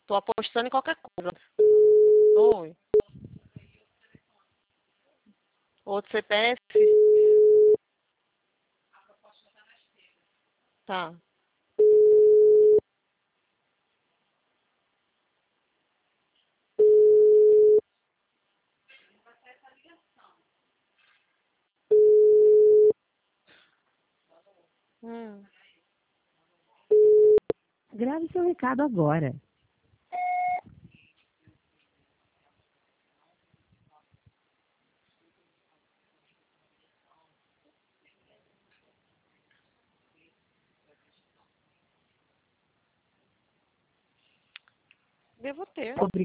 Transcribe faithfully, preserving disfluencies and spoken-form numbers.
Tô apostando em qualquer coisa. Oi. Outro C P F? Tá. Hum. Grave seu recado agora. Devo ter. Obrigado.